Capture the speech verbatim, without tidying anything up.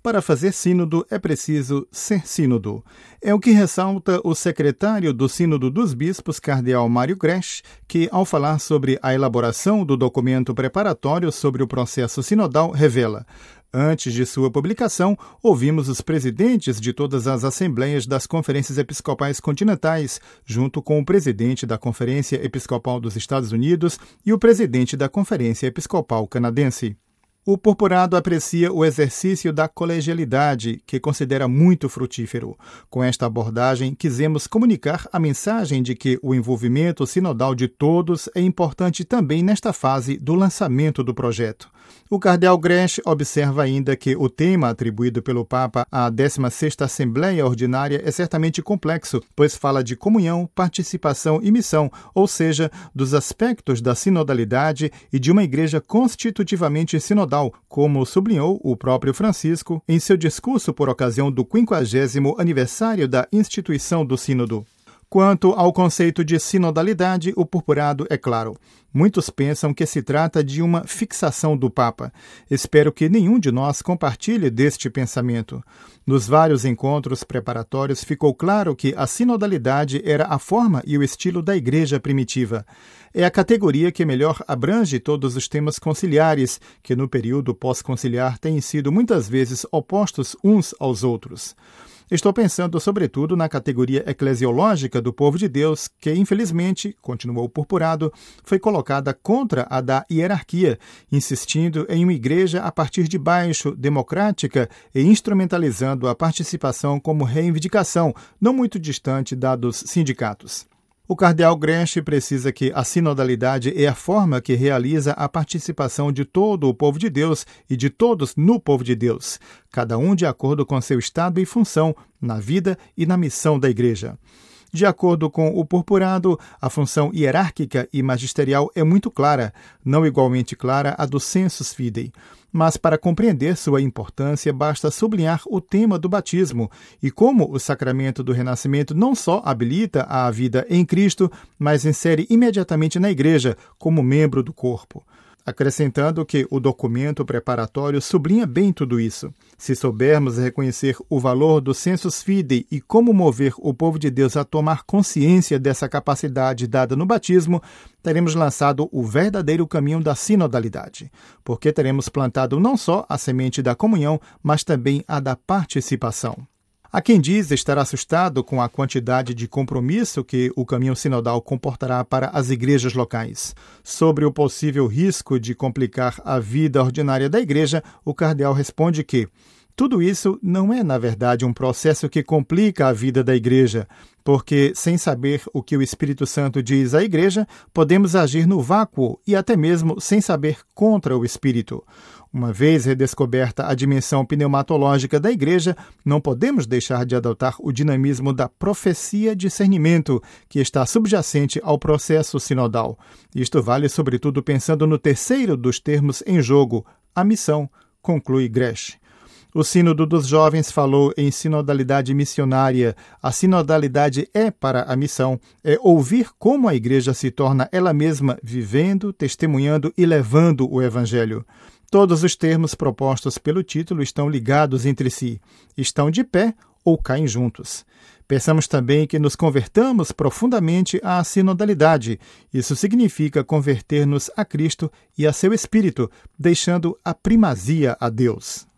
Para fazer sínodo é preciso ser sínodo. É o que ressalta o secretário do Sínodo dos Bispos, cardeal Mário Grech, que, ao falar sobre a elaboração do documento preparatório sobre o processo sinodal, revela: antes de sua publicação, ouvimos os presidentes de todas as assembleias das conferências episcopais continentais, junto com o presidente da Conferência Episcopal dos Estados Unidos e o presidente da Conferência Episcopal Canadense. O purpurado aprecia o exercício da colegialidade, que considera muito frutífero. Com esta abordagem, quisemos comunicar a mensagem de que o envolvimento sinodal de todos é importante também nesta fase do lançamento do projeto. O cardeal Grech observa ainda que o tema atribuído pelo Papa à décima sexta Assembleia Ordinária é certamente complexo, pois fala de comunhão, participação e missão, ou seja, dos aspectos da sinodalidade e de uma igreja constitutivamente sinodal, como sublinhou o próprio Francisco em seu discurso por ocasião do quinquagésimo aniversário da instituição do Sínodo. Quanto ao conceito de sinodalidade, o purpurado é claro. Muitos pensam que se trata de uma fixação do Papa. Espero que nenhum de nós compartilhe deste pensamento. Nos vários encontros preparatórios ficou claro que a sinodalidade era a forma e o estilo da Igreja primitiva. É a categoria que melhor abrange todos os temas conciliares, que no período pós-conciliar têm sido muitas vezes opostos uns aos outros. Estou pensando, sobretudo, na categoria eclesiológica do povo de Deus, que, infelizmente, continuou o purpurado, foi colocada contra a da hierarquia, insistindo em uma igreja a partir de baixo, democrática e instrumentalizando a participação como reivindicação, não muito distante da dos sindicatos. O cardeal Grech precisa que a sinodalidade é a forma que realiza a participação de todo o povo de Deus e de todos no povo de Deus, cada um de acordo com seu estado e função na vida e na missão da Igreja. De acordo com o purpurado, a função hierárquica e magisterial é muito clara, não igualmente clara a do sensus fidei. Mas para compreender sua importância, basta sublinhar o tema do batismo e como o sacramento do renascimento não só habilita a vida em Cristo, mas insere imediatamente na Igreja como membro do corpo. Acrescentando que o documento preparatório sublinha bem tudo isso. Se soubermos reconhecer o valor do sensus fidei e como mover o povo de Deus a tomar consciência dessa capacidade dada no batismo, teremos lançado o verdadeiro caminho da sinodalidade, porque teremos plantado não só a semente da comunhão, mas também a da participação. Há quem diz estar assustado com a quantidade de compromisso que o caminho sinodal comportará para as igrejas locais. Sobre o possível risco de complicar a vida ordinária da igreja, o cardeal responde que tudo isso não é, na verdade, um processo que complica a vida da igreja, porque, sem saber o que o Espírito Santo diz à igreja, podemos agir no vácuo e até mesmo sem saber contra o Espírito. Uma vez redescoberta a dimensão pneumatológica da igreja, não podemos deixar de adotar o dinamismo da profecia-discernimento, que está subjacente ao processo sinodal. Isto vale, sobretudo, pensando no terceiro dos termos em jogo, a missão, conclui Grech. O Sínodo dos Jovens falou em sinodalidade missionária. A sinodalidade é para a missão, é ouvir como a igreja se torna ela mesma vivendo, testemunhando e levando o Evangelho. Todos os termos propostos pelo título estão ligados entre si, estão de pé ou caem juntos. Pensamos também que nos convertamos profundamente à sinodalidade. Isso significa converter-nos a Cristo e a seu Espírito, deixando a primazia a Deus.